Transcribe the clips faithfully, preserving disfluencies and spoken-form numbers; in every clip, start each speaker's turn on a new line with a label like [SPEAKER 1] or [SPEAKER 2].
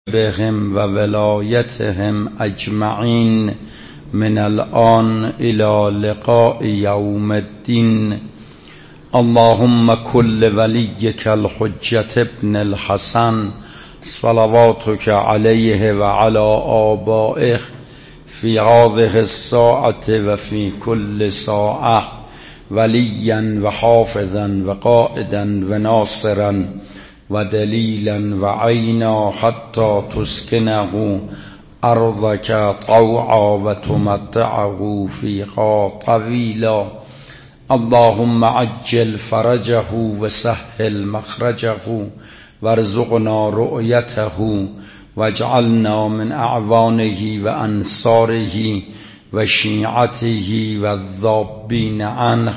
[SPEAKER 1] بهم و ولایتهم اجمعین من الآن الى لقاء یوم الدین. اللهم كل وليك الحجة ابن الحسن صلواتك عليه وعلى آبائه في هذه الساعة وفي كل ساعة وليا وحافظا وقائدا وناصرا ودليلا وعينا حتى تسكنه أرضك طوعا وتمتعه فيها طويلا. اللهم عجل فرجه وسهل مخرجه وارزقنا رؤيته واجعلنا من أعوانه وأنصاره وشيعته والذابين عنه.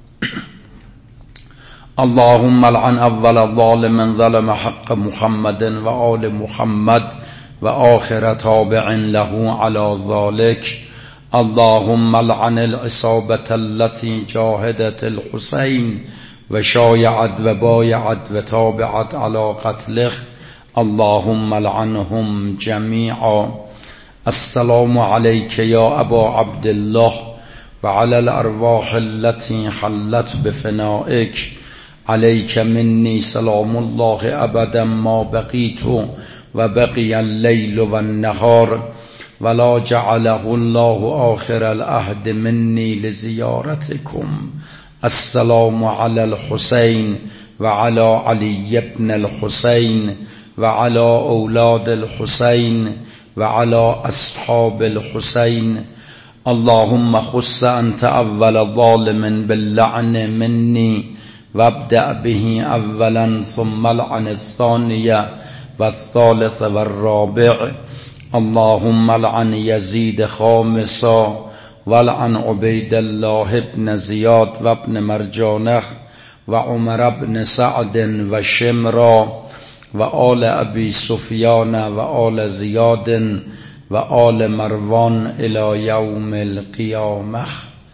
[SPEAKER 1] اللهم لعن أول ظالم ظلم حق محمد وآل محمد وآخر تابع له على ذلك. اللهم لعن العصابة التي جاهدت الحسين وشايعت وبايعت وتابعت على قتله. اللهم لعنهم جميعا. السلام عليك يا أبا عبد الله وعلى الأرواح التي حلت بفنائك. عليك مني سلام الله أبدا ما بقيت وبقي الليل والنهار ولا جعله الله آخر العهد مني لزيارتكم. السلام على الحسين وعلى علي بن الحسين وعلى أولاد الحسين وعلى أصحاب الحسين. اللهم خص أنت أول ظالم باللعن مني وابدأ به أولا ثم لعن الثانية والثالث والرابع. اللهم لعن يزيد خامسا ولعن عبيد الله بن زياد وابن مرجانه وعمر بن سعد وشمرا وآل أبي سفيان وآل زياد وآل مروان إلى يوم القيامة.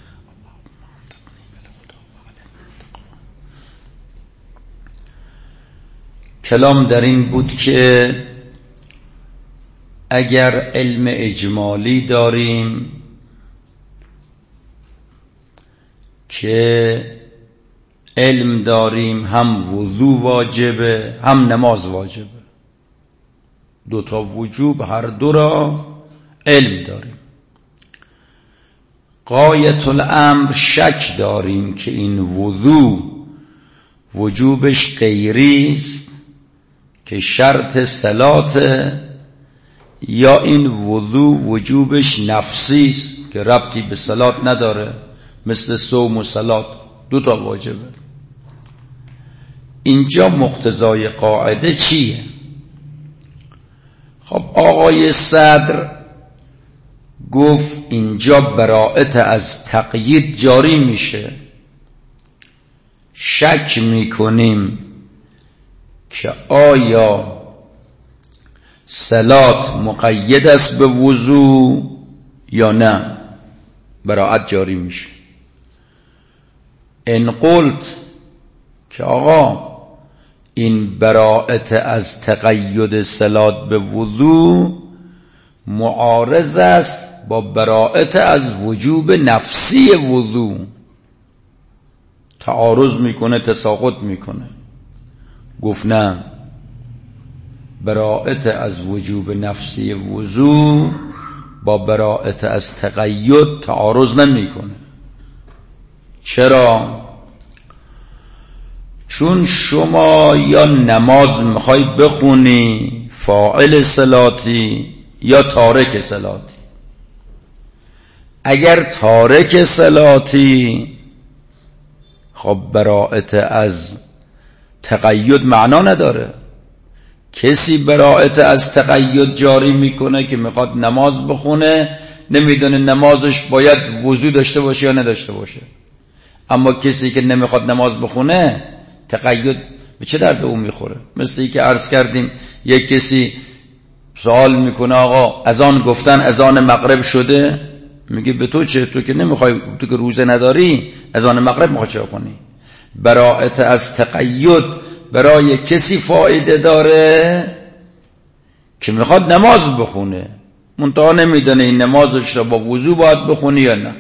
[SPEAKER 1] کلام در این بود که اگر علم اجمالی داریم که علم داریم هم وضو واجبه هم نماز واجبه، دو تا وجوب هر دو را علم داریم. غایت الامر شک داریم که این وضو وجوبش غیری است که شرط صلاته یا این وضو وجوبش نفسی است که ربطی به صلات نداره، مثل صوم و صلات دو تا واجبه. اینجا مقتضای قاعده چیه؟ خب آقای صدر گفت اینجا براءت از تقیید جاری میشه. شک میکنیم که آیا صلات مقید است به وضو یا نه. براءت جاری میشه. ان قلت که آقا این براءت از تقید صلات به وضو معارض است با براءت از وجوب نفسی وضو، تعارض میکنه، تساقط میکنه. گفت نه، براءت از وجوب نفسی وضو با براءت از تقید تعارض نمیکنه. چرا؟ چون شما یا نماز میخوای بخونی فاعل صلاتی یا تارک صلاتی. اگر تارک صلاتی خب براءت از تقید معنا نداره. کسی براءت از تقید جاری میکنه که میخواد نماز بخونه، نمیدونه نمازش باید وضو داشته باشه یا نداشته باشه. اما کسی که نمیخواد نماز بخونه تقید به چه درد اون میخوره؟ مثل این که عرض کردیم یک کسی سوال میکنه آقا اذان گفتن اذان مغرب شده، میگه به تو چه؟ تو که نمیخوای، تو که روزه نداری اذان مغرب میخوای چه کنی؟ براءت از تقید برای کسی فایده داره که میخواد نماز بخونه، منتها نمیدونه این نمازش را با وضو باید بخونی یا نه.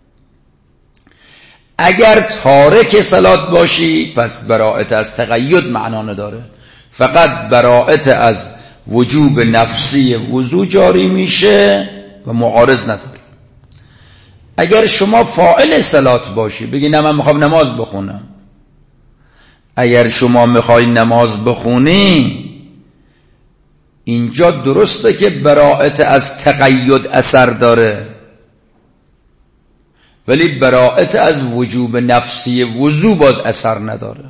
[SPEAKER 1] اگر تارک صلات باشی پس براءت از تقید معنا نداره، فقط براءت از وجوب نفسی وضو جاری میشه و معارض نداره. اگر شما فاعل صلات باشی، بگی نه من میخوام نماز بخونم، اگر شما میخوای نماز بخونی، اینجا درسته که براءت از تقید اثر داره، ولی براءت از وجوب نفسی وضو باز اثر نداره.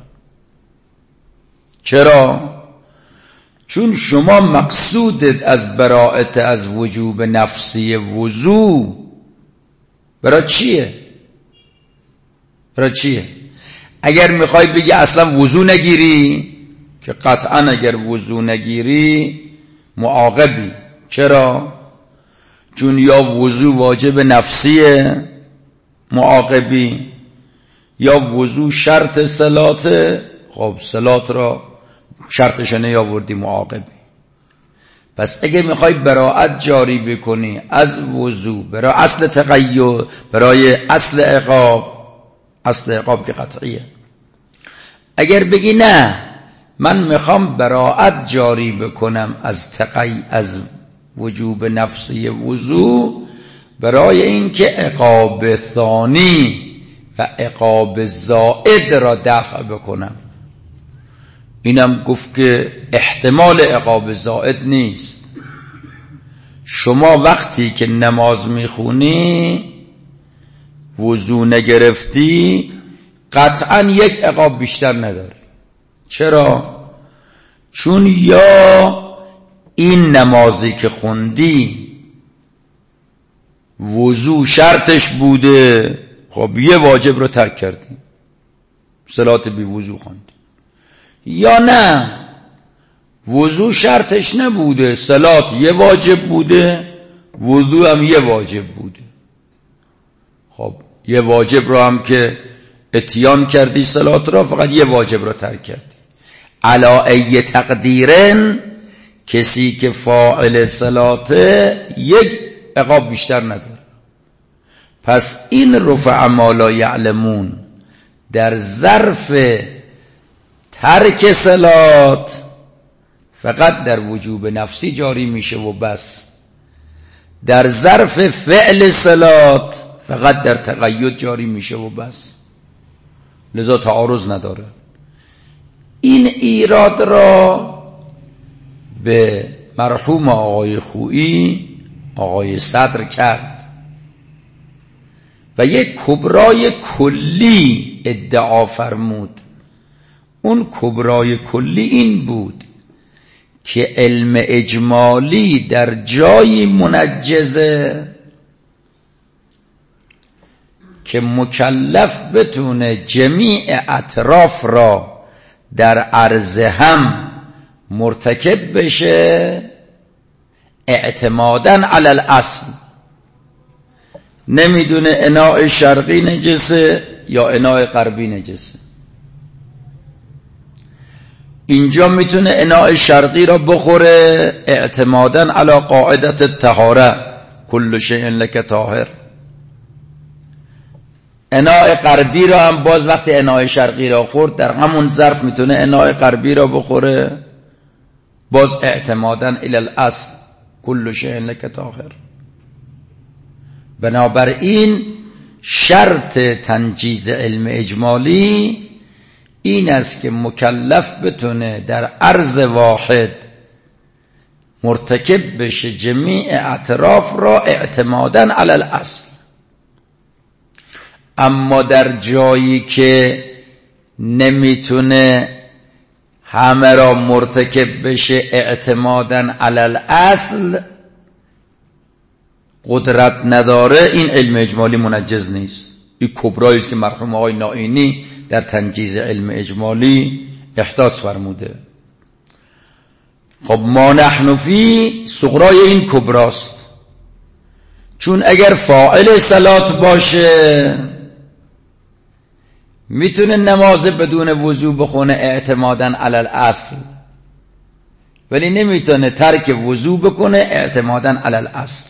[SPEAKER 1] چرا؟ چون شما مقصودت از براءت از وجوب نفسی وضو برای چیه؟ برای چیه؟ اگر میخوای بگی اصلا وضو نگیری، که قطعا اگر وضو نگیری معاقبی. چرا؟ چون یا وضو واجب نفسیه معاقبی، یا وضو شرط صلاته، خب صلات را شرطش نیاوردی معاقبی. پس اگه میخوای براءت جاری بکنی از وضو برای اصل تقید، برای اصل عقاب، اصل عقاب که قطعیه، اگر بگی نه من میخوام براءت جاری بکنم از تقید از وجوب نفسی وضو برای اینکه عقاب ثانی و عقاب زائد را دفع بکنم، اینم گفت که احتمال عقاب زائد نیست. شما وقتی که نماز میخونی وضو نگرفتی قطعا یک عقاب بیشتر نداری. چرا؟ چون یا این نمازی که خوندی وضو شرطش بوده، خب یه واجب رو ترک کردی، صلات بی وضو خوندی، یا نه وضو شرطش نبوده، صلات یه واجب بوده، وضو هم یه واجب بوده. خب یه واجب رو هم که اتیان کردی صلات را، فقط یه واجب رو ترک کردی. علا ای تقدیرن، کسی که فاعل صلاته یک عقاب بیشتر نداره. پس این رفع ما لا یعلمون در ظرف ترک صلات فقط در وجوب نفسی جاری میشه و بس، در ظرف فعل صلات فقط در تقید جاری میشه و بس، لذا تعارض نداره. این ایراد را به مرحوم آقای خویی آقای صدر کرد و یک کبرای کلی ادعا فرمود. اون کبرای کلی این بود که علم اجمالی در جایی منجزه که مکلف بتونه جمیع اطراف را در عرض هم مرتکب بشه اعتماداً علی الاصل. نمیدونه اناء شرقی نجسه یا اناء غربی نجسه. اینجا میتونه اناء شرقی را بخوره اعتماداً علی قاعدت الطهاره کل شیء لک طاهر. اناء غربی را هم باز وقتی اناء شرقی را خورد در همون ظرف میتونه اناء غربی را بخوره، باز اعتماداً الی الاصل کل شیء لک طاهر. بنابراین شرط تنجیز علم اجمالی این است که مکلف بتونه در عرض واحد مرتکب بشه جمیع اطراف را اعتماداً علی الاصل. اما در جایی که نمیتونه همه را مرتکب بشه اعتماداً علی الاصل، قدرت نداره، این علم اجمالی منجز نیست. این کبرایی است که مرحوم آقای نائینی در تنجیز علم اجمالی احداث فرموده. خب ما نحن فی صغرای این کبراست. چون اگر فاعل صلات باشه میتونه نماز بدون وضو بخونه اعتماداً علی الاصل، ولی نمیتونه ترک وضو بکنه اعتمادا علی الاصل.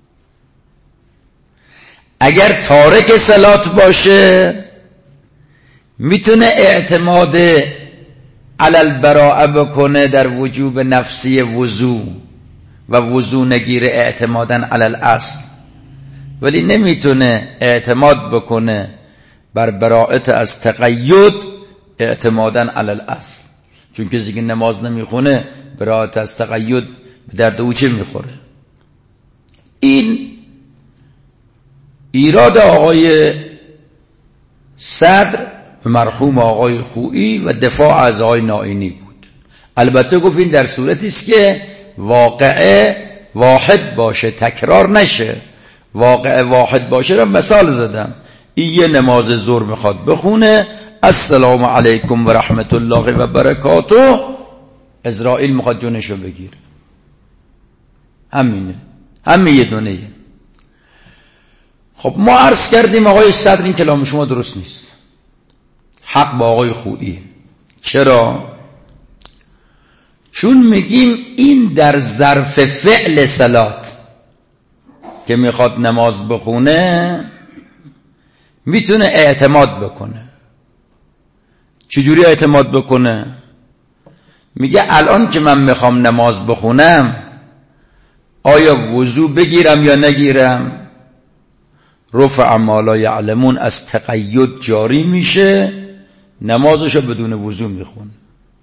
[SPEAKER 1] اگر تارک صلات باشه میتونه اعتماد علی البراءه بکنه در وجوب نفسی وضو و وضو نگیره اعتمادا علی الاصل، ولی نمیتونه اعتماد بکنه بر براءت از تقید اعتمادا علی الاصل، چون کسی که نماز نمیخونه براءت از تقید به درد او چه میخوره؟ این ایراد آقای صدر به مرحوم آقای خویی و دفاع از آقای نائینی بود. البته گفت این در صورتی است که واقعه واحد باشه، تکرار نشه. واقعه واحد باشه رو مثال زدم. این یه نماز ظهر میخواد بخونه، السلام علیکم و رحمت الله و برکاته، اسرائیل میخواد جونشو بگیره. همینه، همین یه دونه. خب ما عرض کردیم آقای صدر این کلام شما درست نیست، حق با آقای خویی. چرا؟ چون میگیم این در ظرف فعل صلات که میخواد نماز بخونه میتونه اعتماد بکنه. چجوری اعتماد بکنه؟ میگه الان که من میخوام نماز بخونم آیا وضو بگیرم یا نگیرم؟ رفع ما لا یعلمون از تقید جاری میشه، نمازشو بدون وضو میخونه.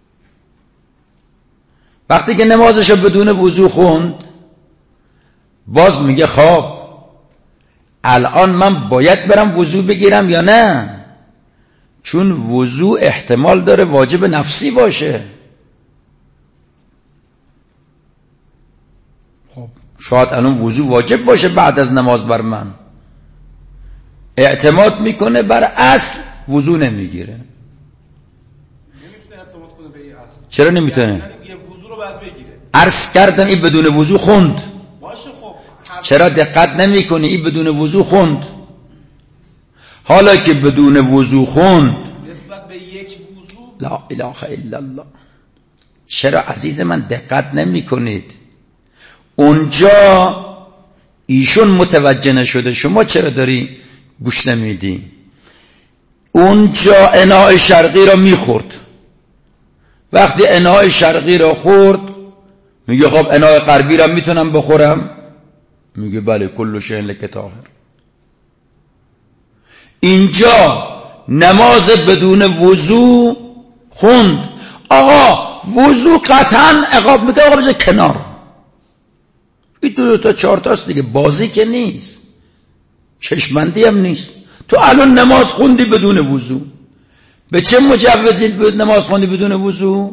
[SPEAKER 1] وقتی که نمازشو بدون وضو خوند باز میگه خب الان من باید برم وضو بگیرم یا نه؟ چون وضو احتمال داره واجب نفسی باشه. خب شاید الان وضو واجب باشه بعد از نماز بر من. اعتماد میکنه بر اصل، وضو نمیگیره.
[SPEAKER 2] نمیتونه اعتماد کنه به این اصل.
[SPEAKER 1] چرا نمیتونه؟
[SPEAKER 2] یعنی یه وضو رو بعد بگیره.
[SPEAKER 1] عرض کردم این بدون وضو خوند.
[SPEAKER 2] باشه خب.
[SPEAKER 1] چرا دقت نمیکنی؟ این بدون وضو خوند. حالا که بدون وضو خوند
[SPEAKER 2] نسبت به یک وضو
[SPEAKER 1] لا اله الا الله. چرا عزیز من دقت نمی کنید؟ اونجا ایشون متوجه نشده، شما چرا داری گوش نمیدی؟ اونجا اناء شرقی را میخورد. وقتی اناء شرقی را خورد میگه خب اناء غربی را میتونم بخورم؟ میگه بله کل شیء لک طاهر. اینجا نماز بدون وضو خوند. آقا وضو قطعا عقاب میگه آقا بذار کنار، این دو, دو تا چهار تاست دیگه، بازی که نیست، چشمندی هم نیست. تو الان نماز خوندی بدون وضو، به چه مجوزی نماز خوندی بدون وضو؟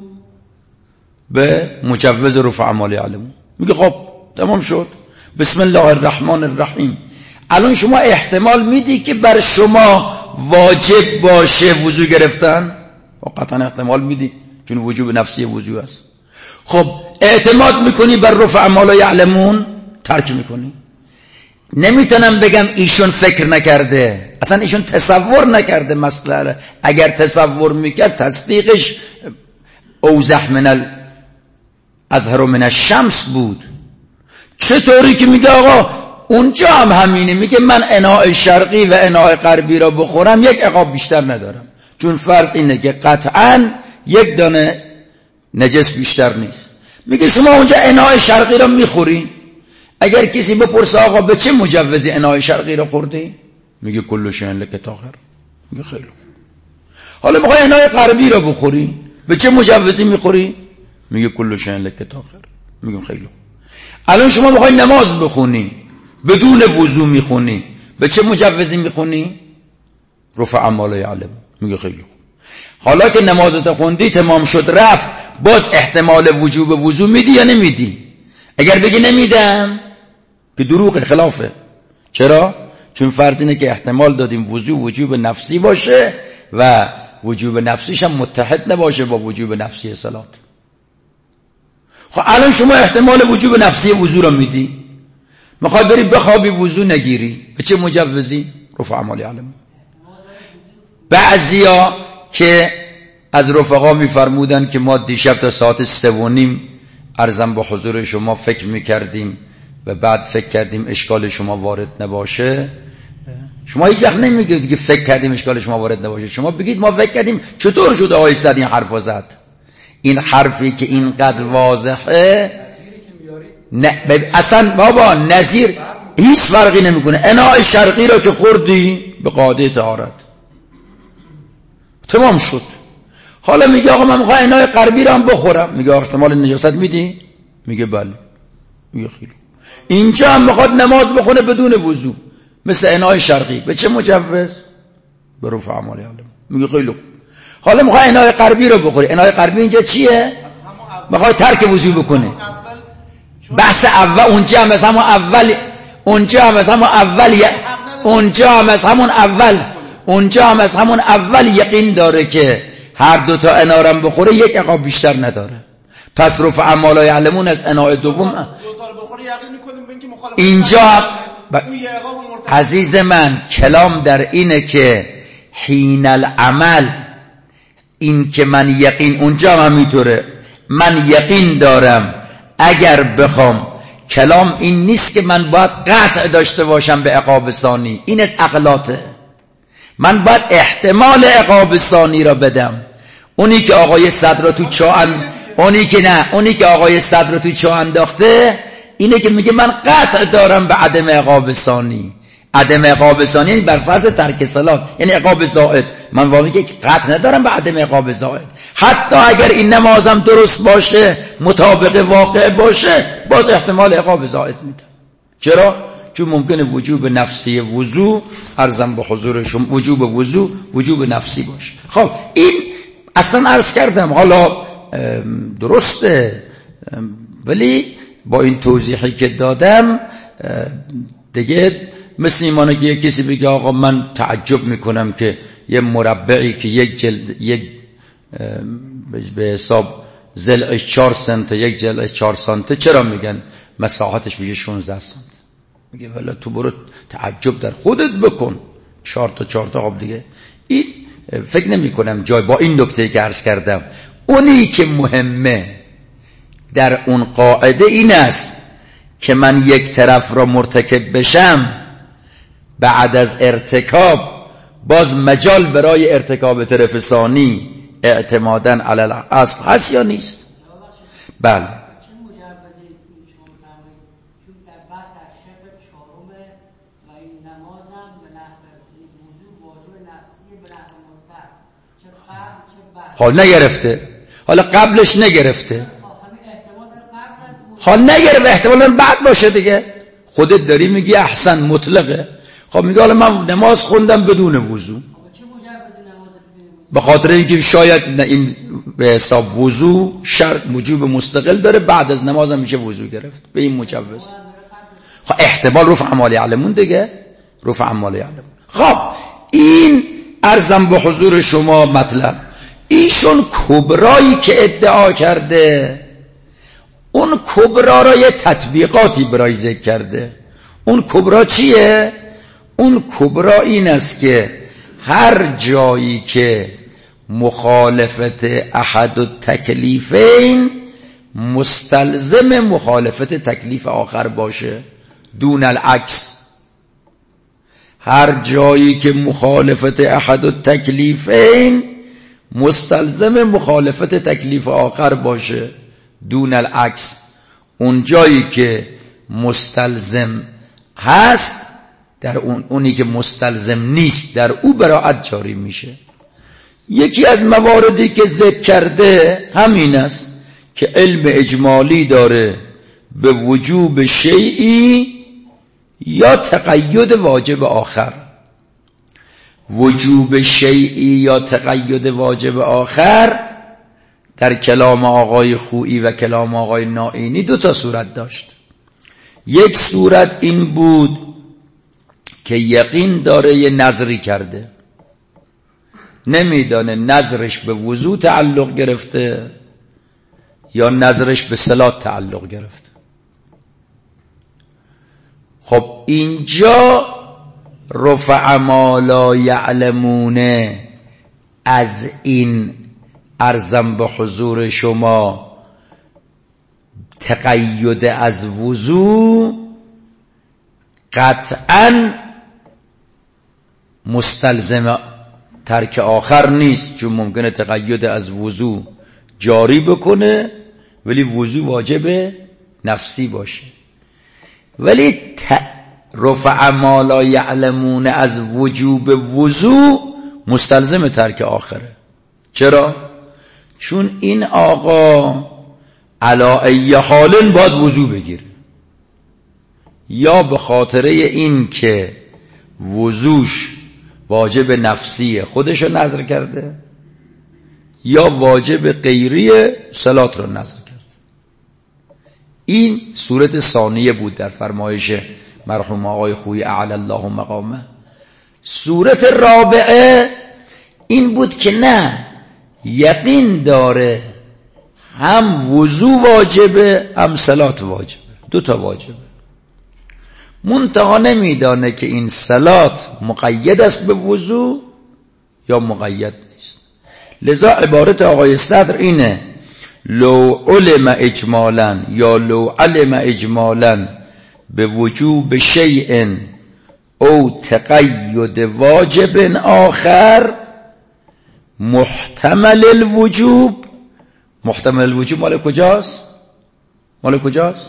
[SPEAKER 1] به مجوز رفع ما لا یعلمون. میگه خب تمام شد، بسم الله الرحمن الرحیم. الان شما احتمال میدی که بر شما واجب باشه وضو گرفتن؟ قطعا احتمال میدی، چون وجوب نفسی وضو است. خب اعتماد میکنی بر رفع ما لا یعلمون، ترک میکنی. نمیتونم بگم ایشون فکر نکرده، اصلا ایشون تصور نکرده مسئله. اگر تصور میکرد تصدیقش اوضح من الازهر من الشمس بود. چطوری که میگه آقا اونجا هم همینه، میگه من اناء شرقی و اناء غربی را بخورم یک عقاب بیشتر ندارم، چون فرض اینه که قطعاً یک دانه نجس بیشتر نیست. میگه شما اونجا اناء شرقی را میخوری، اگر کسی بپرسه آقا به چه مجوزی اناء شرقی را خوردی؟ میگه کل شیء لک طاهر. میگه خیلی. حالا میخوای اناء غربی را بخوری، به چه مجوزی میخوری؟ میگه کل شیء لک طاهر. میگم خیلی. الان شما میخوای نماز بخونی بدون وضو میخونی، به چه مجوزی میخونی؟ رفع ما لا یعلم. میگه خیلی. حالا که نمازت خوندی تمام شد رفت، باز احتمال وجوب وضو میدی یا نمیدی؟ اگر بگی نمیدم که دروغ، خلافه. چرا؟ چون فرض اینه که احتمال دادیم وضو وجوب نفسی باشه و وجوب نفسیش هم متحد نباشه با وجوب نفسی صلات. خب الان شما احتمال وجوب نفسی وضو رو میدی، میخوای بری بخوابی وضو نگیری، به چه مجوزی؟ رفع ما لا یعلم. بعضیا که از رفقا میفرمودن که ما دیشب تا ساعت سه و نیم عرضم با حضور شما فکر میکردیم و بعد فکر کردیم اشکال شما وارد نباشه. شما هیچ وقت نمیگید که فکر کردیم اشکال شما وارد نباشه، شما بگید ما فکر کردیم. چطور شد آقای سعد این حرف زد؟ این حرفی که اینقدر واضحه نه اصلا بابا نظیر هیچ فرقی نمیکنه. اناء شرقی را که خوردی به قاعده طهارت تمام شد. حالا میگه آقا من میخوام اناء غربی را هم بخورم، میگه آقا احتمال نجاست میدی؟ میگه بله. میگه خیلی. اینجا هم میخواد نماز بخونه بدون وضو مثل اناء شرقی، به چه مجوز؟ به رفع اعمال علم. میگه خیلی خوب. حالا میخواد اناء غربی رو بخوری. اناء غربی اینجا چیه؟ میخواد ترک وضو بکنه. بحث اول اونجا هم از همون اول اونجا هم از همون اول اونجا هم از همون اول اونجا هم از همون اول یقین داره که هر دو تا انارم بخوره یک عقاب بیشتر نداره. پس رفع اعمال یعلمون از اناء دوم اینجا ب... عزیز من کلام در اینه که حین العمل این که من یقین اونجا هم میطوره من یقین دارم اگر بخوام. کلام این نیست که من باید قطع داشته باشم به عقاب ثانی، این از عقلاته. من باید احتمال عقاب ثانی را بدم. اونی که آقای صدر تو چاه اند... اونی که نه اونی که آقای صدر تو چاه انداخته اینه که میگه من قطع دارم به عدم عقاب ثانی. عدم عقاب ثانی یعنی بر فرض ترک صلات، یعنی عقاب زائد. من واقعا که قطع ندارم به عدم عقاب زائد. حتی اگر این نمازم درست باشه مطابق واقع باشه باز احتمال عقاب زائد میده. چرا؟ چون ممکنه وجوب نفسی وضو عرضم به حضور شما وجوب وضو وجوب نفسی باشه. خب این اصلا عرض کردم حالا درسته، ولی با این توضیحی که دادم دیگه مثل ایمانه که یک کسی بگه آقا من تعجب میکنم که یه مربعی که یک جلد یک به حساب ضلعش چهار سانته یک جلدش چهار سانته چرا میگن مساحتش میشه شانزده سانته؟ میگه والا تو برو تعجب در خودت بکن، چهار تا چهار تا. خب دیگه این فکر نمی کنم جای با این نکته که عرض کردم. اونی که مهمه در اون قاعده این است که من یک طرف را مرتکب بشم بعد از ارتکاب باز مجال برای ارتکاب طرف ثانی اعتمادا علی الاصل هست یا نیست؟ بله. حال نگرفته، حالا قبلش نگرفته، حال نگرفته، احتمالا بعد باشه دیگه. خودت داری میگی احسن مطلقه. خب میگه حالا من نماز خوندم بدون وضو، به خاطر اینکه شاید این به حساب وضو شرط وجوب مستقل داره، بعد از نمازم میشه وضو گرفت به این مجوز. خب احتمال رفع اعمال یعلمون دیگه، رفع اعمال یعلمون. خب این عرضم به حضور شما مطلب ایشون کبرایی که ادعا کرده، اون کبرا را یه تطبیقاتی برای ذکر کرده. اون کبرا چیه؟ اون کبرا این است که هر جایی که مخالفت احد التکلیفین مستلزم مخالفت تکلیف آخر باشه دون العکس، هر جایی که مخالفت احد التکلیفین مستلزم مخالفت تکلیف آخر باشه دون العکس، اون جایی که مستلزم هست در اون اونی که مستلزم نیست در او براعت جاری میشه. یکی از مواردی که ذکر کرده همین است که علم اجمالی داره به وجوب شیئی یا تقید واجب آخر. وجوب شیئی یا تقید واجب آخر در کلام آقای خویی و کلام آقای نائینی دو تا صورت داشت. یک صورت این بود که یقین داره یه نظری کرده، نمیدانه نظرش به وضو تعلق گرفته یا نظرش به صلات تعلق گرفته. خب اینجا رفع ما لا یعلمونه از این عرضم به حضور شما تقید از وضو قطعاً مستلزم ترک آخر نیست، چون ممکنه تقید از وضو جاری بکنه ولی وضو واجب نفسی باشه. ولی رفع ما لا یعلمون از وجوب وضو مستلزم ترک آخره. چرا؟ چون این آقا علا ای حال باید وضو بگیره، یا به خاطر این که وضوش واجب نفسی خودشو نذر کرده، یا واجب غیری صلات رو نذر کرده. این صورت ثانیه بود در فرمایش مرحوم آقای خویی اعلی الله مقامه. صورت رابعه این بود که نه، یقین داره هم وضو واجبه هم صلات واجبه، دو تا واجبه، منتها نمیدانه که این صلات مقید است به وضو یا مقید نیست. لذا عبارت آقای صدر اینه: لو علم اجمالا یا لو علم اجمالا به وجوب شیء او تقید واجب آخر محتمل الوجوب. محتمل الوجوب مال کجاست؟ مال کجاست؟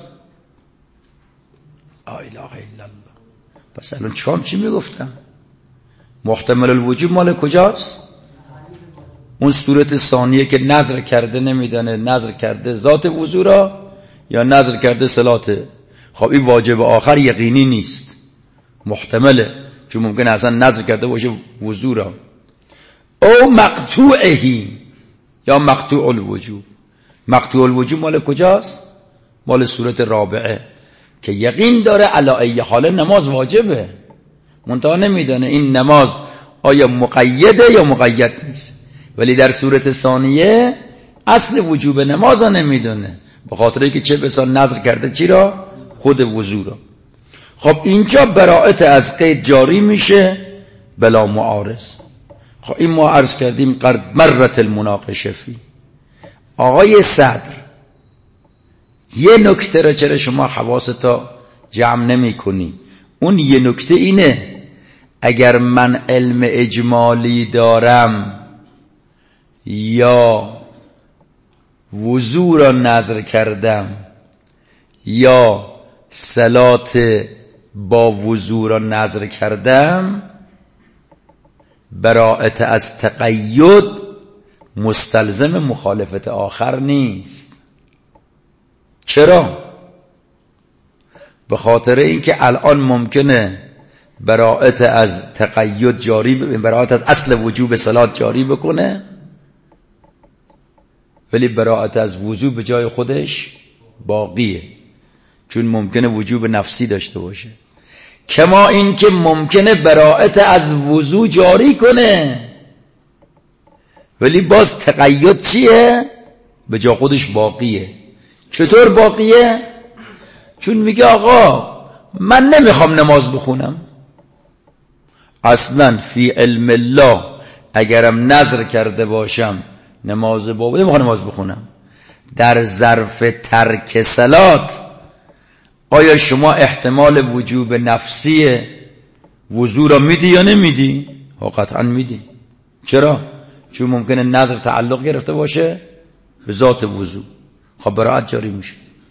[SPEAKER 1] لا اله الا الله. پس الان چون چی میگفتم؟ محتمل الوجوب مال کجاست؟ اون صورت ثانیه که نظر کرده نمیدانه نظر کرده ذات وضو را یا نظر کرده صلات. خب این واجب آخر یقینی نیست، محتمله، چون ممکنه اصلا نظر کرده باشه وضو را. او مقطوعهی یا مقطوع الوجوب. مقطوع الوجوب مال کجاست؟ مال صورت رابعه که یقین داره علی ای حال نماز واجبه، منتها نمیدانه این نماز آیا مقیده یا مقید نیست. ولی در صورت ثانیه اصل وجوب نماز را نمیدونه، به خاطر اینکه چه بسا نظر کرده چی را؟ خود وضو را. خب اینجا براءت از قید جاری میشه بلا معارض. خب این ما عرض کردیم قد مرت المناقشه فی. آقای صدر یه نکته را چرا شما حواستو جمع نمی کنی؟ اون یه نکته اینه: اگر من علم اجمالی دارم یا وضو را نظر کردم یا صلات با وضو را نظر کردم، براءت از تقید مستلزم مخالفت آخر نیست. چرا؟ به خاطر اینکه الان ممکنه براءت از تقید جاری ب... براءت از اصل وجوب صلات جاری بکنه، ولی براءت از وضو به جای خودش باقیه، چون ممکنه وجوب نفسی داشته باشه. کما این که ممکنه براءت از وضو جاری کنه ولی باز تقید چیه؟ به جای خودش باقیه. چطور باقیه؟ چون میگه آقا من نمیخوام نماز بخونم، اصلا فی علم الله اگرم نظر کرده باشم نماز بابا نمیخوام نماز بخونم. در ظرف ترک صلات آیا شما احتمال وجوب نفسی وضو را میدی یا نمیدی؟ ها قطعا میدی. چرا؟ چون ممکنه نظر تعلق گرفته باشه به ذات وضو. خب براءت جاری میشه.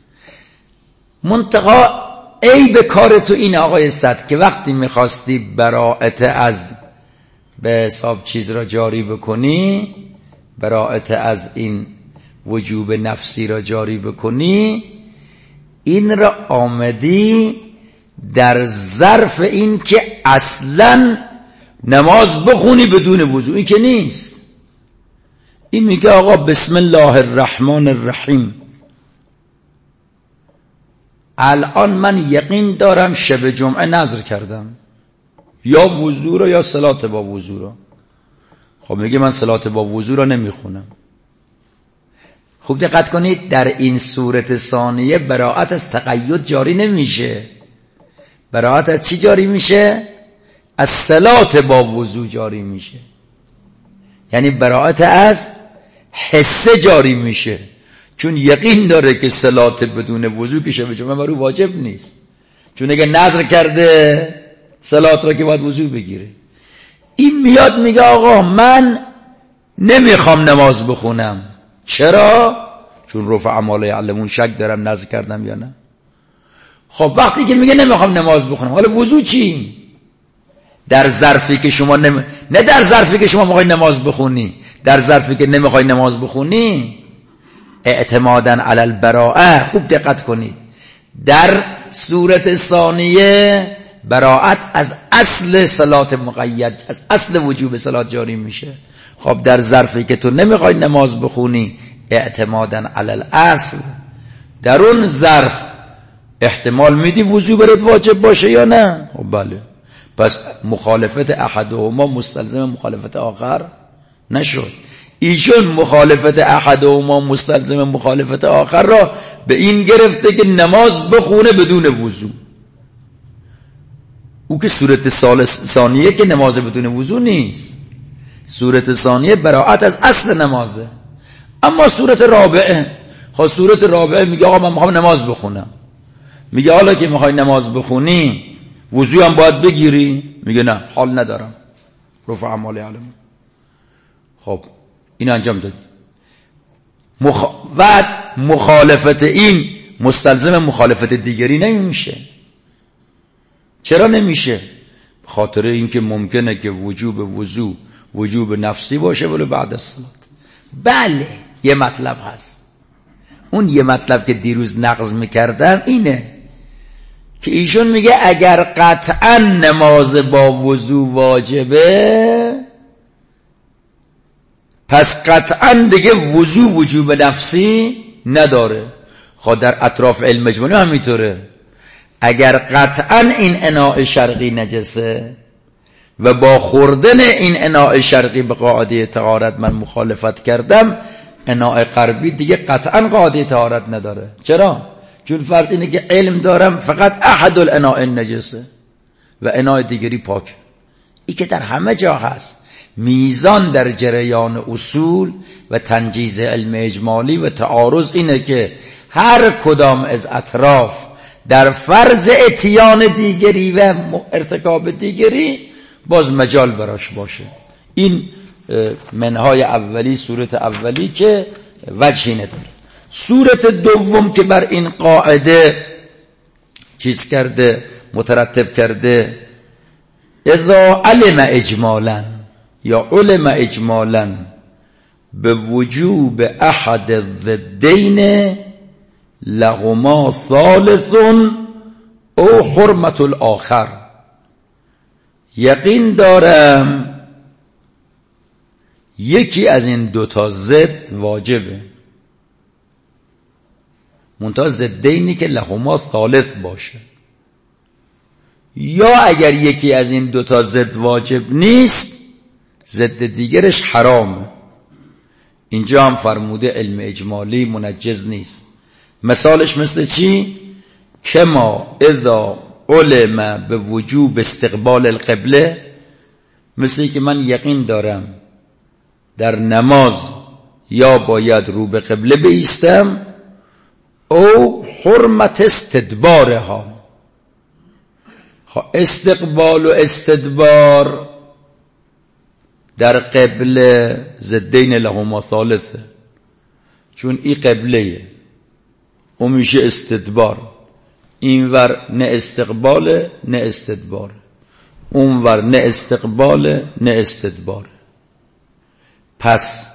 [SPEAKER 1] منتها ای به کار تو این آقای صد که وقتی میخواستی براءت از به حساب چیز را جاری بکنی، براءت از این وجوب نفسی را جاری بکنی، این را آمدی در ظرف این که اصلا نماز بخونی بدون وضو. این که نیست. این میگه آقا بسم الله الرحمن الرحیم، الان من یقین دارم شب جمعه نذر کردم یا وضو را یا صلات با وضو را. خب میگه من صلات با وضو را نمیخونم. خوب دقت کنید، در این صورت ثانیه براءت از تقید جاری نمیشه. براءت از چی جاری میشه؟ از صلات با وضو جاری میشه. یعنی براءت از حسه جاری میشه، چون یقین داره که صلات بدون وضو که شب جمعه برای واجب نیست، چون اگه نظر کرده صلات را که باید وضو بگیره. این میاد میگه آقا من نمیخوام نماز بخونم. چرا؟ چون رفع اعمال یعلمون شک دارم نظر کردم یا نه. خب وقتی که میگه نمیخوام نماز بخونم، حالا وضو چی؟ در ظرفی که شما نم... نه در ظرفی که شما میخوای نماز بخونی، در ظرفی که نمیخوای نماز بخونی اعتمادا علی البراءه. خوب دقت کنید، در صورت ثانیه براءت از اصل صلات مقید، از اصل وجوب صلات جاری میشه. خب در ظرفی که تو نمیخوای نماز بخونی اعتمادا علی الاصل، در اون ظرف احتمال میدی وضو برات واجب باشه یا نه؟ خب بله. پس مخالفت احدهما مستلزم مخالفت آخر نشد. ایشون مخالفت احدهما مستلزم مخالفت آخر را به این گرفته که نماز بخونه بدون وضو. او که صورت ثانیه که نماز بدون وضو نیست، صورت ثانیه براءت از اصل نمازه. اما صورت رابعه، خب صورت رابعه میگه آقا من میخوام نماز بخونم. میگه حالا که میخوای نماز بخونی وضو هم باید بگیری؟ میگه نه حال ندارم، رفع اعمال علم. خب این انجام دادی. مخ... و مخالفت این مستلزم مخالفت دیگری نمیشه. چرا نمیشه؟ خاطر اینکه ممکنه که وجوب وضو وجوب نفسی باشه ولی بعد از صلات. بله یه مطلب هست، اون یه مطلب که دیروز نقض میکردم اینه که ایشون میگه اگر قطعا نماز با وضو واجبه پس قطعا دیگه وضو وجوب نفسی نداره. خود در اطراف علم اجمالی هم میطوره. اگر قطعا این اناء شرقی نجسه و با خوردن این اناء شرقی به قاعده طهارت من مخالفت کردم، اناء غربی دیگه قطعا قاعده طهارت نداره. چرا؟ چون فرض اینه که علم دارم فقط احد الاناء نجسه و اناء دیگری پاک. این که در همه جا هست. میزان در جریان اصول و تنجیز علم اجمالی و تعارض اینه که هر کدام از اطراف در فرض اتیان دیگری و ارتکاب دیگری باز مجال براش باشه. این منهای اولی، صورت اولی که وجهی نداره. صورت دوم که بر این قاعده چیز کرده، مترتب کرده، اذا علم اجمالا یا علم اجمالا به وجوب احد الضدین لهما ثالث او حرمت الاخر. یقین دارم یکی از این دوتا ضد واجبه، منتها ضدینی که لهما ثالث باشه. یا اگر یکی از این دوتا ضد واجب نیست ضد دیگرش حرامه. اینجا هم فرموده علم اجمالی منجز نیست. مثالش مثل چی؟ کما اذا علم به وجوب استقبال القبله، مثل که من یقین دارم در نماز یا باید رو به قبله بایستم او حرمت استدبارها. استقبال و استدبار در قبله ضدین لهما ثالثه، چون این قبله او میشه استدبار، اینور نه استقبال نه استدبار، اونور نه استقبال نه استدبار. پس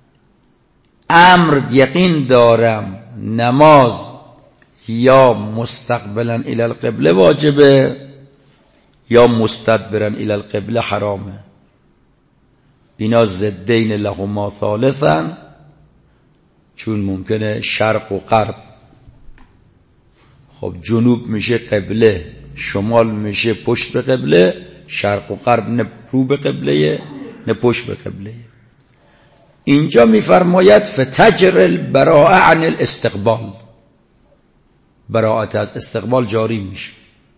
[SPEAKER 1] امر یقین دارم نماز یا مستقبلا الی القبله واجبه یا مستدبرا الی القبله حرامه. اینا ضدین لهما ثالثن، چون ممکنه شرق و غرب، خب جنوب میشه قبله، شمال میشه پشت به قبله، شرق و غرب نه رو به قبله نه پشت به قبله. اینجا میفرماید فتجر البراءه عن الاستقبال، براءت از استقبال جاری میشه.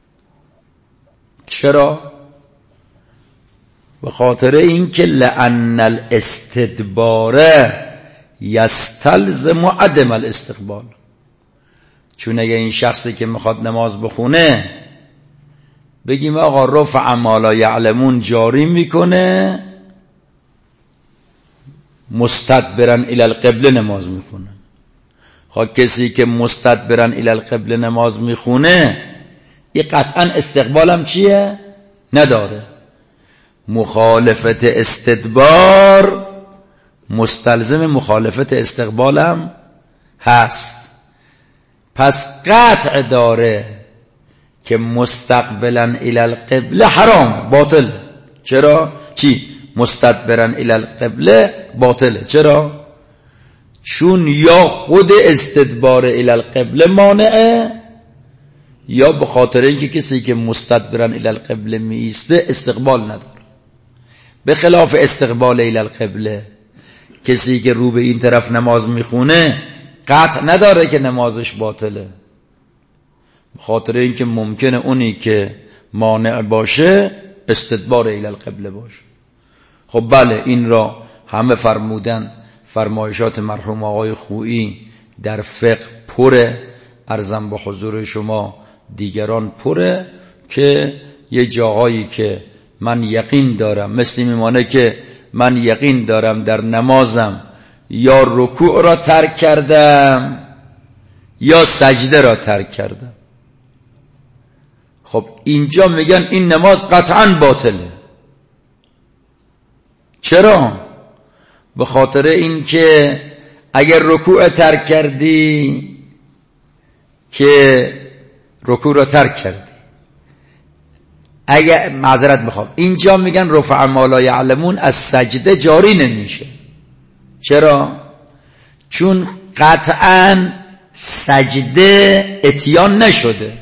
[SPEAKER 1] چرا؟ به خاطر اینکه لأن الاستدبار یستلزم عدم الاستقبال. چون اگه این شخصی که میخواد نماز بخونه بگیم آقا رفع ما لا یعلمون جاری میکنه، مستدبرن الی القبله نماز میخونه. خب کسی که مستدبرن الی القبله نماز میخونه این قطعا استقبالم چیه؟ نداره. مخالفت استدبار مستلزم مخالفت استقبالم هست. پس قطع داره که مستقبلا الی القبله حرام، باطل. چرا؟ چی؟ مستدبرا الی القبله باطله. چرا؟ چون یا خود استدبار الی القبله مانعه، یا به خاطر اینکه کسی که مستدبرا الی القبله می ایسته استقبال نداره. به خلاف استقبال الی القبله کسی که رو به این طرف نماز میخونه قطع نداره که نمازش باطله، به خاطر اینکه ممکنه اونی که مانع باشه استدبار الی القبله باشه. خب بله، این را همه فرمودن. فرمایشات مرحوم آقای خویی در فقه پره، عرضم به حضور شما دیگران پره، که یه جاهایی که من یقین دارم، مثل میمانه که من یقین دارم در نمازم یا رکوع را ترک کردم یا سجده را ترک کردم. خب اینجا میگن این نماز قطعا باطله. چرا؟ به خاطر این که اگر رکوع ترک کردی که رکوع را ترک کردی، اگر معذرت میخوام اینجا میگن رفع ما لا یعلمون از سجده جاری نمیشه. چرا؟ چون قطعا سجده اتیان نشده،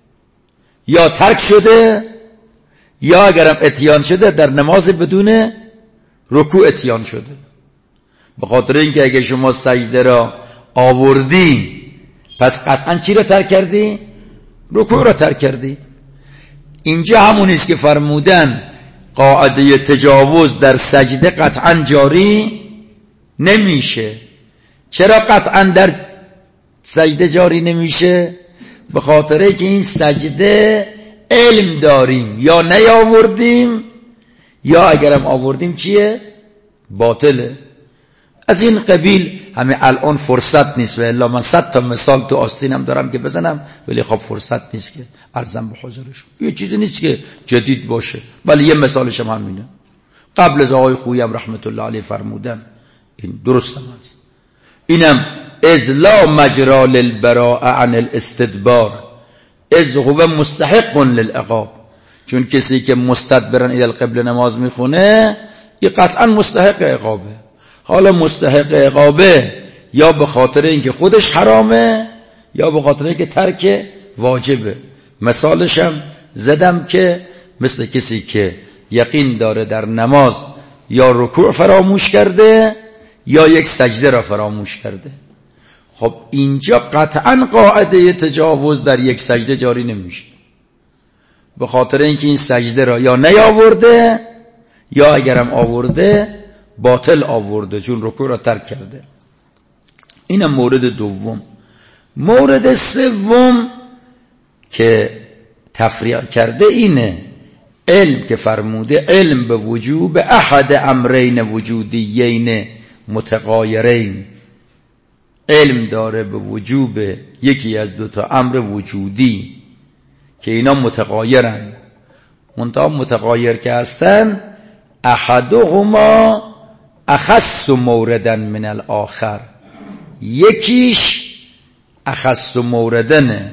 [SPEAKER 1] یا ترک شده، یا اگرم اتیان شده در نماز بدون رکوع اتیان شده. به خاطر اینکه اگه شما سجده را آوردی پس قطعا چی را ترک کردی؟ رکوع را ترک کردی. اینجا همونیست که فرمودن قاعده تجاوز در سجده قطعا جاری نمیشه. چرا قطعا در سجده جاری نمیشه؟ به خاطر اینکه این سجده علم داریم، یا نیاوردیم یا اگرم آوردیم چیه؟ باطله. از این قبیل همه الان فرصت نیست، و الا من صد تا مثال تو آستینم دارم که بزنم، ولی خب فرصت نیست که عرضم به حضورش. یه چیزی نیست که جدید باشه، ولی یه مثالش هم همینه. قبل از آقای خویی هم رحمت الله علیه فرمودن، این درست هم هست. اینم از لا مجرا للبراء عن الاستدبار از هو مستحق للعقاب. چون کسی که مستدبرن الی القبله نماز میخونه این قطعا مستحق عقابه. حالا مستحق عقابه یا به خاطر اینکه خودش حرامه یا به خاطر اینکه ترک واجبه. مثالش هم زدم که مثل کسی که یقین داره در نماز یا رکوع فراموش کرده یا یک سجده را فراموش کرده. خب اینجا قطعا قاعده تجاوز در یک سجده جاری نمیشه، به خاطر اینکه این سجده را یا نیاورده یا اگرم آورده باطل آورده، چون رکوع را ترک کرده. اینم مورد دوم. مورد سوم که تفریع کرده اینه، علم که فرموده علم به وجوب احد امرین وجودیین متغایرین، علم داره به وجوب یکی از دو تا امر وجودی که اینا متغایرن. منتها متغایر که هستن احدهما اخص موردن من الاخر، یکیش اخص موردنه.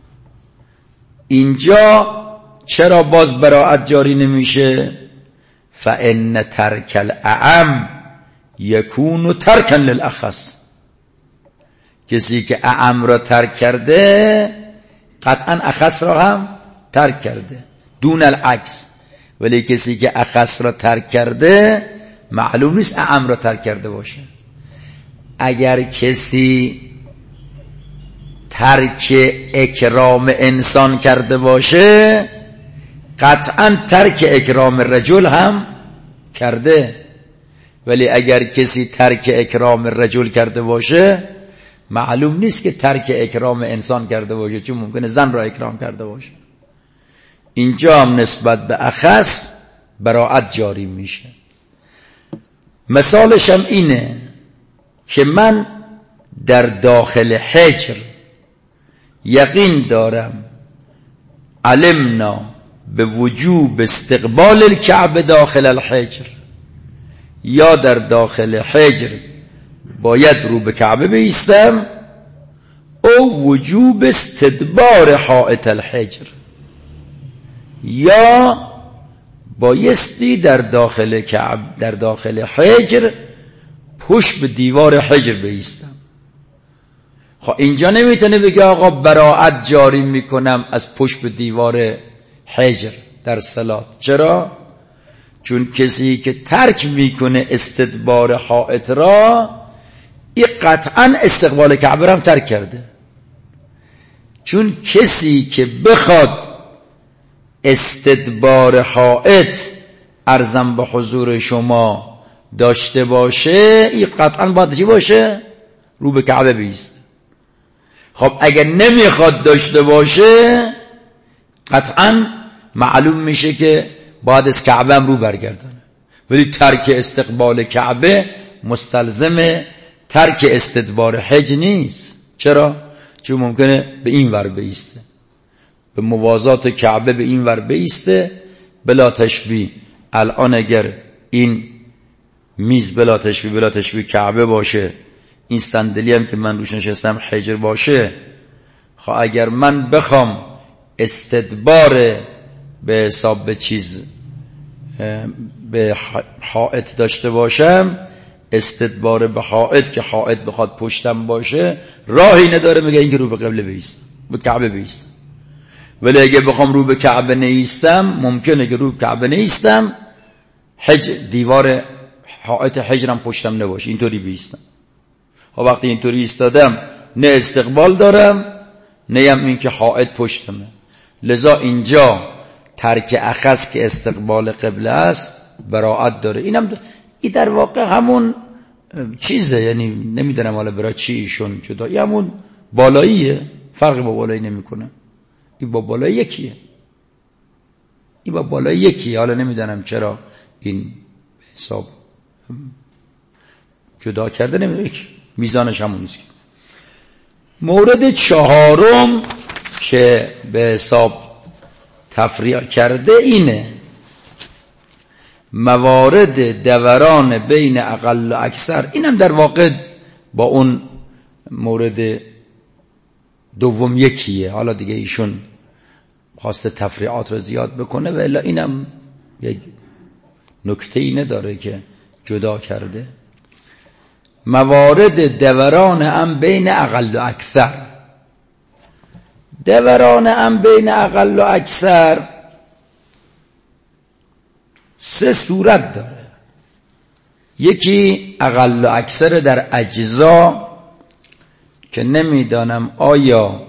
[SPEAKER 1] اینجا چرا باز براءت جاری نمیشه؟ فان ترک الاعم یکون ترکا للاخص. کسی که اعم را ترک کرده قطعا اخص را هم ترک کرده، دون العکس. ولی کسی که اخص را ترک کرده معلوم نیست اعم را ترک کرده باشه. اگر کسی ترک اکرام انسان کرده باشه قطعا ترک اکرام رجل هم کرده. ولی اگر کسی ترک اکرام رجل کرده باشه معلوم نیست که ترک اکرام انسان کرده باشه، چون ممکنه زن را اکرام کرده باشه. اینجا هم نسبت به اخص براءت جاری میشه. مثالش هم اینه که من در داخل حجر یقین دارم علمنا به وجوب استقبال الکعبه داخل الحجر، یا در داخل حجر باید رو به کعبه بایستم، او وجوب استدبار حائط الحجر، یا بایستی در داخل کعبه در داخل حجر پشت به دیوار حجر بایستم. خب اینجا نمیتونه بگه آقا براءت جاری میکنم از پشت به دیوار حجر در صلات. چرا؟ چون کسی که ترک میکنه استدبار حائط را، این قطعا استقبال کعبه هم ترک کرده. چون کسی که بخواد استدبار حائط ارزم به حضور شما داشته باشه، این قطعا باید چی باشه؟ رو به کعبه بیست. خب اگر نمیخواد داشته باشه قطعا معلوم میشه که باید از کعبه هم رو برگردانه. ولی ترک استقبال کعبه مستلزم ترک استدبار حج نیست. چرا؟ چون ممکنه به این ور بیسته، به موازات کعبه به این ور بیسته بلا تشبیه. الان اگر این میز بلا تشبیه بلا تشبیه کعبه باشه، این صندلی هم که من روش نشستم حجر باشه، خب اگر من بخوام استدبار به حساب به چیز به حائط داشته باشم، استدبار به حائط که حائط بخواد پشتم باشه راهی نداره، میگه اینکه رو به قبله بیست، به کعبه بیست. ولی اگه بخوام رو به کعبه نیستم، ممکنه که رو به کعبه نیستم حج دیوار حائط حجرم پشتم نباشه، اینطوری بیستم. ها وقتی اینطوری ایستادم نه استقبال دارم نه هم این که حائط پشتمه. لذا اینجا ترک اخص که استقبال قبله است براءت داره. اینم این در واقع همون چیزه، یعنی نمیدونم حالا برای چی ایشون جدا، این همون بالاییه، فرقی با بالایی نمیکنه. این با بالایی یکیه، این با بالایی یکیه. حالا نمیدونم چرا این حساب جدا کرده، نمیدونم میزانش همون نیست. مورد چهارم که به حساب تفریع کرده اینه موارد دوران بین اقل و اکثر. اینم در واقع با اون مورد دوم یکیه. حالا دیگه ایشون خواسته تفریعات رو زیاد بکنه و الا اینم یک نکته‌ای نداره که جدا کرده. موارد دوران هم بین اقل و اکثر. دوران هم بین اقل و اکثر سه صورت داره. یکی اقل و اکثر در اجزا که نمیدانم آیا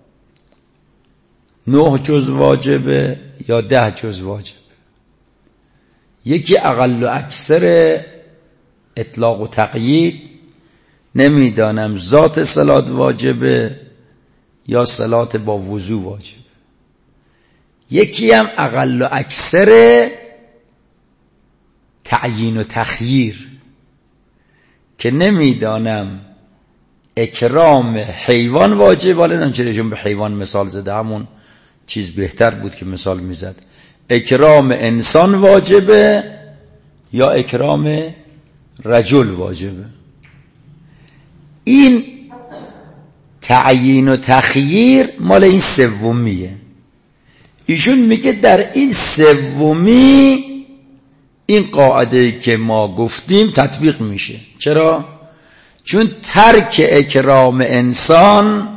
[SPEAKER 1] نه جز واجبه یا ده جز واجبه. یکی اقل و اکثر اطلاق و تقیید، نمیدانم ذات صلات واجبه یا صلات با وضو واجبه. یکی هم اقل و اکثر تعیین و تخییر که نمیدانم اکرام حیوان واجب، ولی نمیدونم چرا به حیوان مثال زده، همون چیز بهتر بود که مثال میزد. اکرام انسان واجبه یا اکرام رجل واجبه. این تعیین و تخییر مال این سومیه. ایشون میگه در این سومی این قاعده که ما گفتیم تطبیق میشه. چرا؟ چون ترک اکرام انسان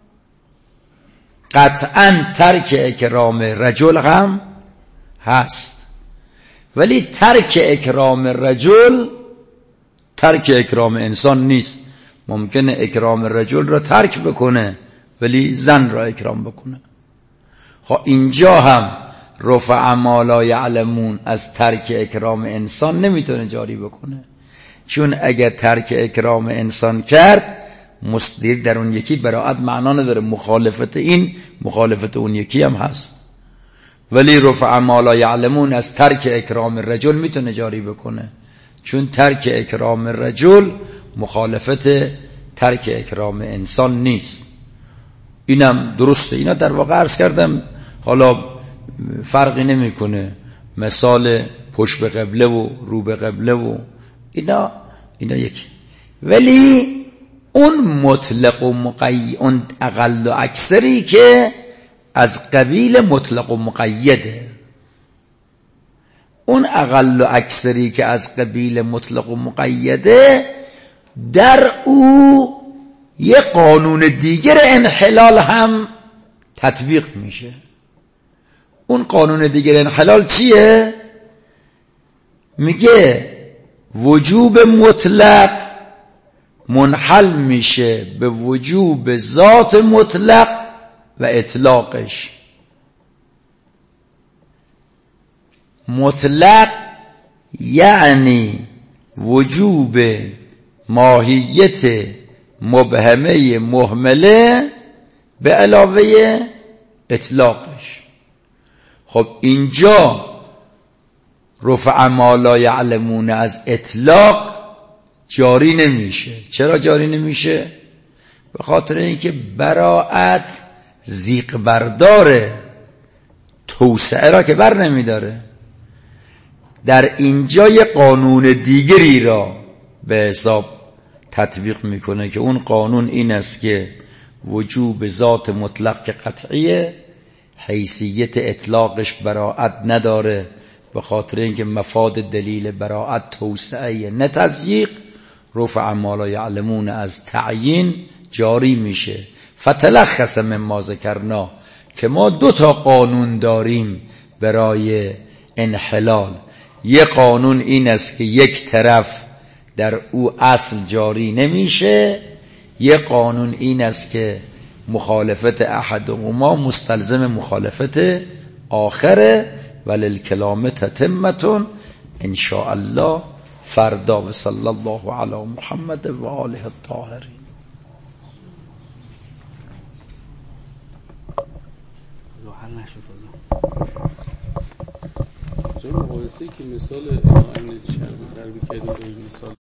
[SPEAKER 1] قطعا ترک اکرام رجل هم هست، ولی ترک اکرام رجل ترک اکرام انسان نیست. ممکنه اکرام رجل را ترک بکنه ولی زن را اکرام بکنه. خب اینجا هم رفع ما لا یعلمون از ترک اکرام انسان نمیتونه جاری بکنه. چون اگر ترک اکرام انسان کرد مستدیر در اون یکی براءت معنا نداره، مخالفت این مخالفت اون یکی هم هست. ولی رفع ما لا یعلمون از ترک اکرام الرجل میتونه جاری بکنه، چون ترک اکرام الرجل مخالفت ترک اکرام انسان نیست. اینم درسته. اینا در واقع عرض کردم حالا فرقی نمیکنه، مثال پشت به قبله و رو به قبله و اینا اینا یکی. ولی اون مطلق و مقید، اون اقل و اکثری که از قبیل مطلق و مقیده، اون اقل و اکثری که از قبیل مطلق و مقیده در او یه قانون دیگر انحلال هم تطبیق میشه. اون قانون دیگر انحلال چیه؟ میگه وجوب مطلق منحل میشه به وجوب ذات مطلق و اطلاقش. مطلق یعنی وجوب ماهیت مبهمه مهمله به علاوه اطلاقش. خب اینجا رفع ما لا یعلمون از اطلاق جاری نمیشه. چرا جاری نمیشه؟ به خاطر اینکه براءت زیق برداره، توسعه را که بر نمیداره. در اینجا یه قانون دیگری را به حساب تطبیق میکنه که اون قانون این است که وجوب ذات مطلق قطعیه، حیثیت اطلاقش براءت نداره، به خاطر اینکه مفاد دلیل براءت توسعه نه تضییق. رفع ما لا یعلمون از تعیین جاری میشه. فتلخص مما ذکرنا، که ما دو تا قانون داریم برای انحلال. یک قانون این است که یک طرف در او اصل جاری نمیشه، یک قانون این است که مخالفت احدهما مستلزم مخالفت آخره. وللکلام تتمتون ان شاء الله فردا. و صلی الله علی محمد و آله الطاهرین.
[SPEAKER 3] حل نشد جای مقایسه‌ای که مثال امام چند ضربی کردیم مثال